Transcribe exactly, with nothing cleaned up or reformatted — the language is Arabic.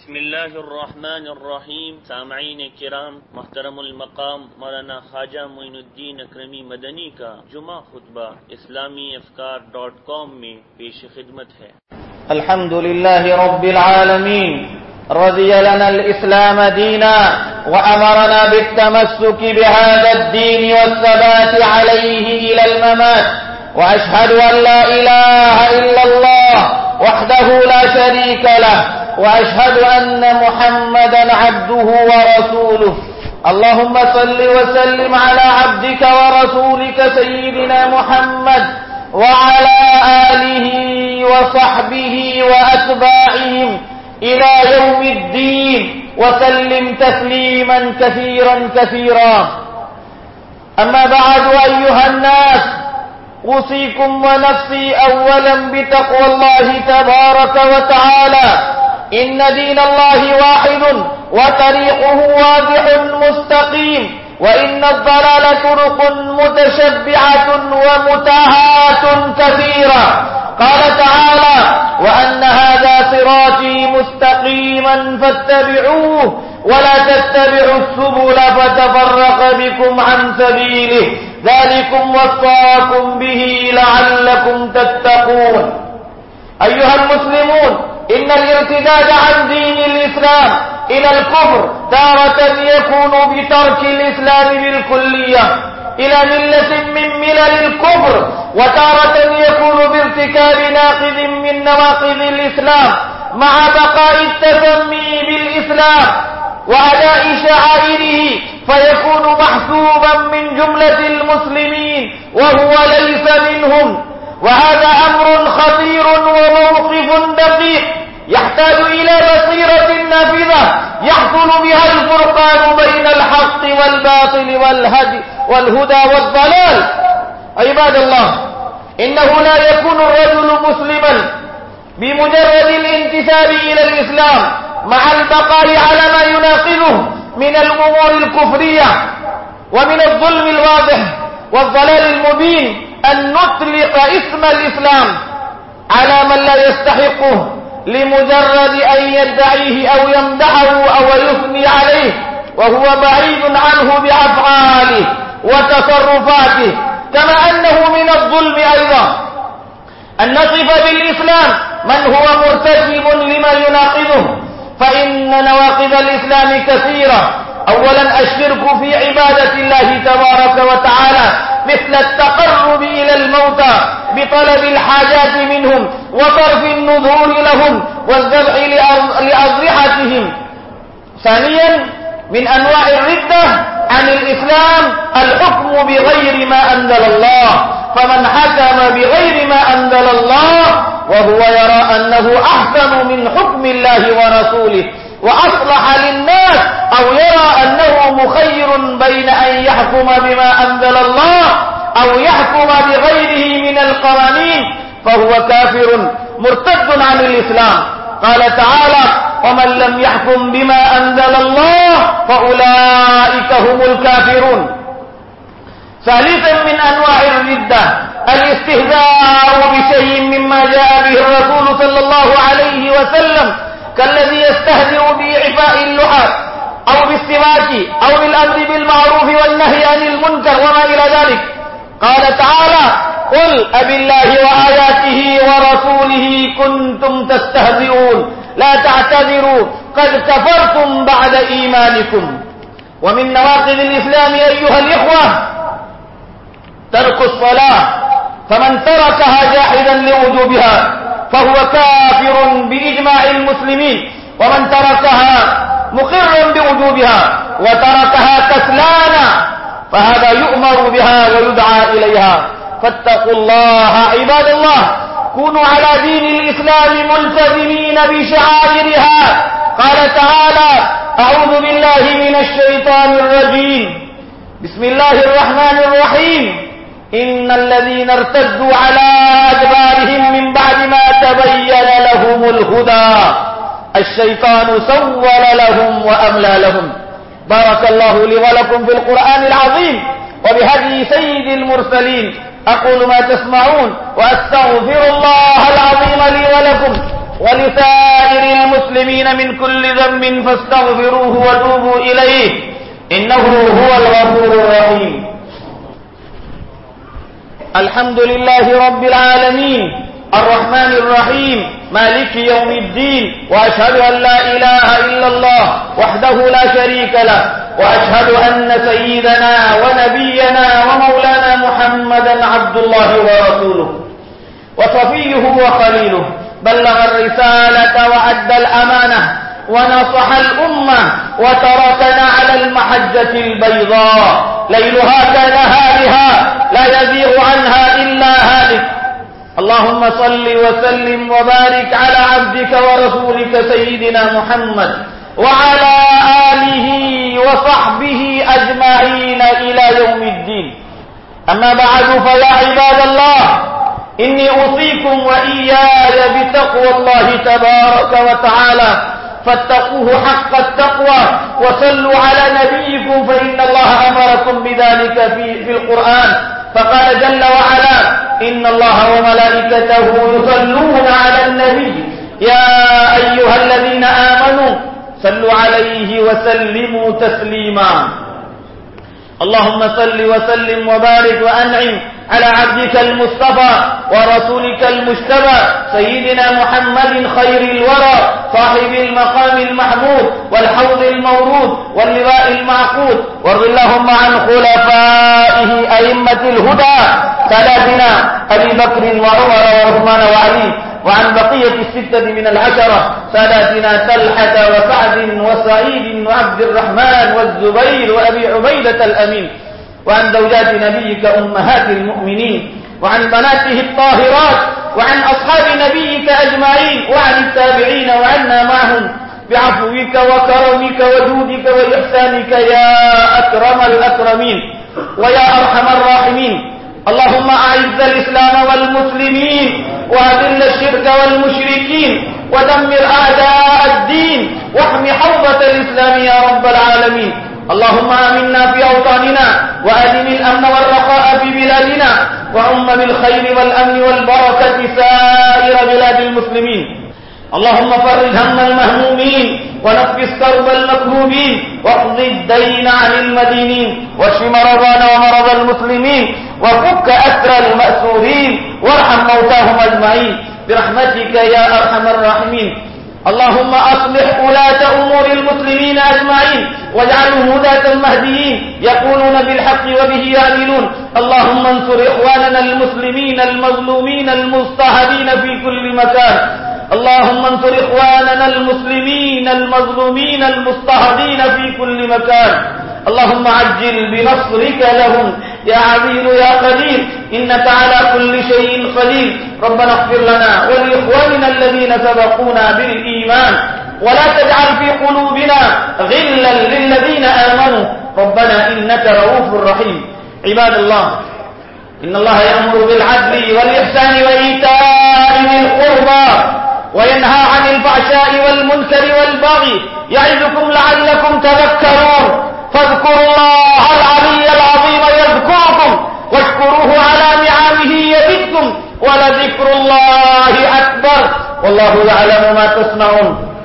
بسم اللہ الرحمن الرحیم. سامعین کرام، محترم المقام مولانا خواجہ معین الدین اکرمی مدنی کا جمعہ خطبہ اسلامی افکار ڈاٹ کام میں پیش خدمت ہے. الحمد للہ رب العالمین، رضی لنا الاسلام دینا وامرنا بالتمسك بهذا الدين والثبات عليه الى الممات، واشهد ان لا اله الا الله وحده لا شريك له، وأشهد أن محمدا عبده ورسوله. اللهم صل وسلم على عبدك ورسولك سيدنا محمد وعلى آله وصحبه وأتباعهم إلى يوم الدين، وسلم تسليما كثيرا كثيرا. أما بعد، أيها الناس، أوصيكم ونفسي أولا بتقوى الله تبارك وتعالى. إن دين الله واحد وطريقه واضح مستقيم، وإن الضلال طرق متشبعة ومتاهات كثيرة. قال تعالى: وأن هذا صراطي مستقيما فاتبعوه ولا تتبعوا السبل فتفرق بكم عن سبيله، ذلكم وصاكم به لعلكم تتقون. أيها المسلمون، إن الارتداد عن دين الإسلام إلى الكفر تارة يكون بترك الإسلام بالكلية إلى ملة من ملل الكفر، وتارة يكون بارتكاب ناقض من نواقض الإسلام مع بقاء التسمي بالإسلام وأداء شعائره، فيكون محسوبا من جملة المسلمين وهو ليس منهم. وهذا أمر خطير وموقف دقيق يحتاج إلى بصيرة نافذة يحصل بها الفرقان بين الحق والباطل والهدي والهدى والضلال. عباد الله، إنه لا يكون الرجل مسلما بمجرد الانتساب إلى الإسلام مع البقاء على ما يناقضه من الأمور الكفرية ومن الظلم الواضح والضلال المبين أن نطلق اسم الإسلام على من لا يستحقه لمجرد أن يدعيه أو يمدحه أو يثني عليه وهو بعيد عنه بأفعاله وتصرفاته. كما أنه من الظلم أيضا أن نصف بالإسلام من هو مرتكب لما يناقضه، فإن نواقض الإسلام كثيرة. أولا، الشرك في عبادة الله تبارك وتعالى، مثل التقرب إلى الموتى بطلب الحاجات منهم وصرف النذور لهم والذبح لأضرحتهم. ثانيا، من أنواع الردة عن الإسلام الحكم بغير ما أنزل الله، فمن حكم بغير ما أنزل الله وهو يرى أنه أحسن من حكم الله ورسوله وأصلح للناس، أو يرى أنه مخير بين أن يحكم بما أنزل الله أو يحكم بغيره من القوانين، فهو كافر مرتد عن الإسلام. قال تعالى: ومن لم يحكم بما أنزل الله فأولئك هم الكافرون. ثالثا، من أنواع الردة الاستهزاء بشيء مما جاء به الرسول صلى الله عليه وسلم، كالذي يستهزئ بإعفاء اللحى أو بالسواك أو بالأمر بالمعروف والنهي عن المنكر وما إلى ذلك. قال تعالى: قل أبالله وآياته ورسوله كنتم تستهزئون لا تعتذروا قد كفرتم بعد إيمانكم. ومن نواقض الإسلام أيها الإخوة ترك الصلاة، فمن تركها جاحدا لوجوبها فهو كافر بإجماع المسلمين، ومن تركها مقرا بوجوبها وتركها كسلانا فهذا يؤمر بها ويدعى إليها. فاتقوا الله عباد الله، كونوا على دين الإسلام ملتزمين بشعائرها. قال تعالى: أعوذ بالله من الشيطان الرجيم، بسم الله الرحمن الرحيم، إن الذين ارتدوا على أدبارهم من بعد ما تبين لهم الهدى الشيطان سول لهم وأملى لهم. بارك الله لي ولكم في القرآن العظيم وبهدي سيد المرسلين. أقول ما تسمعون وأستغفر الله العظيم لي ولكم ولسائر المسلمين من كل ذنب فاستغفروه وتوبوا إليه إنه هو الغفور الرحيم. الحمد لله رب العالمين الرحمن الرحيم مالك يوم الدين، وأشهد أن لا إله إلا الله وحده لا شريك له، وأشهد أن سيدنا ونبينا ومولانا محمدا عبد الله ورسوله وصفيه وخليله، بلغ الرسالة وأدى الأمانة ونصح الأمة وتركنا على المحجة البيضاء ليلها كنهارها لا يزيغ عنها إلا هالك. اللهم صل وسلم وبارك على عبدك ورسولك سيدنا محمد وعلى آله وصحبه أجمعين إلى يوم الدين. أما بعد، فيا عباد الله، إني أوصيكم وإياي بتقوى الله تبارك وتعالى، فاتقوه حق التقوى وصلوا على نبيكم، فإن الله أمركم بذلك في, في القرآن، فقال جل وعلا: إن الله وملائكته يصلون على النبي يا أيها الذين آمنوا صلوا عليه وسلموا تسليما. اللهم صل وسلم وبارك وأنعم على عبدك المصطفى ورسولك المجتبى سيدنا محمد خير الورى صاحب المقام المحمود والحوض المورود واللواء المعقود، وارض اللهم عن خلفائه أئمة الهدى ساداتنا أبي بكر وعمر وعثمان وعلي، وعن بقية الستة من العشرة ساداتنا طلحة وسعد وسعيد وعبد الرحمن والزبير وأبي عبيدة الأمين، وعن زوجات نبيك أمهات المؤمنين، وعن بناته الطاهرات، وعن أصحاب نبيك أجمعين، وعن التابعين وعنا معهم بعفوك وكرمك وجودك وإحسانك يا أكرم الأكرمين ويا أرحم الراحمين. اللهم أعز الإسلام والمسلمين وأذل الشرك والمشركين ودمر أعداء الدين واحم حوضة الإسلام يا رب العالمين. اللهم آمنا في أوطاننا وأدم الأمن والرخاء في بلادنا، وعم بالخير والأمن والبركة سائر بلاد المسلمين. اللهم فرج هم المهمومين ونفس كرب المكروبين واقض الدين عن المدينين واشف مرضانا ومرض المسلمين وفك أسر المأسورين وارحم موتاهم أجمعين برحمتك يا أرحم الراحمين. اللهم أصلح ولاة أمور المسلمين أجمعين واجعلهم هداة مهديين يقولون بالحق وبه يعدلون. اللهم انصر إخواننا المسلمين المظلومين المضطهدين في كل مكان. اللهم انصر إخواننا المسلمين المظلومين المضطهدين في كل مكان. اللهم عجل بنصرك لهم يا عزيز يا قدير، إنك على كل شيء قدير. ربنا اغفر لنا ولإخواننا الذين سبقونا بالإيمان ولا تجعل في قلوبنا غلا للذين آمنوا ربنا إنك رؤوف رحيم. عباد الله، إن الله يأمر بالعدل والإحسان وإيتاء ذي القربى وينهى عن الفحشاء والمنكر والبغي يعظكم لعلكم تذكرون. فاذكروا الله العلي العظيم يذكركم واشكروه على نعمه يزدكم ولذكر الله أكبر والله يعلم ما تصنعون.